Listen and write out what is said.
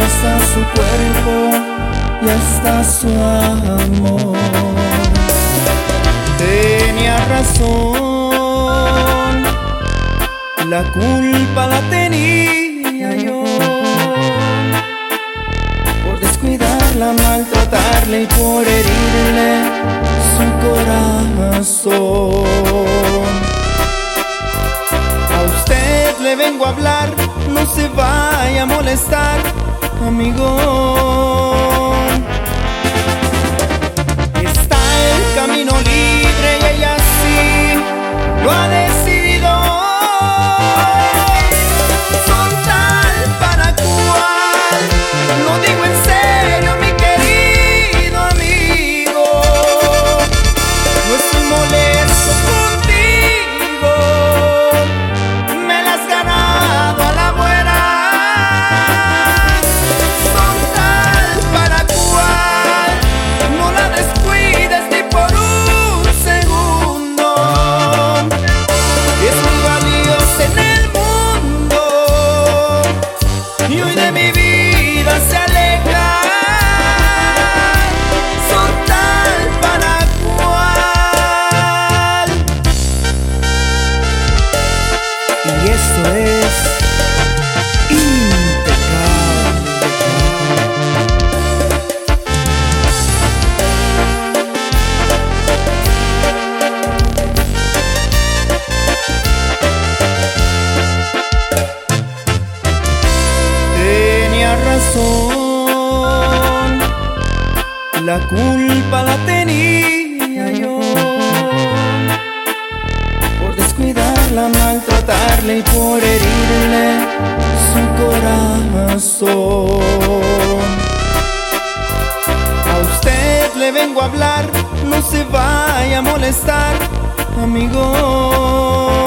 hasta su cuerpo y hasta su amor. Tenía razón, la culpa la tenía yo por descuidarla, maltratarla y por herirle su corazón. A usted le vengo a hablar, no se vaya a molestar, amigo. Está el camino libre y ella sí lo ha decidido. Son tal para cual, lo digo en serio, mi querido amigo. No estoy molesto contigo, me la has ganado a la buena. Son tal para cual, no la descuides ni por un segundo. Es muy valiosa en el mundo y hoy de mi vida se aleja. Son tal para cual. Y esto es impecable. Tenía razón, la culpa la tenía yo por descuidarla, maltratarla y por herirle su corazón. A usted le vengo a hablar, no se vaya a molestar, amigo.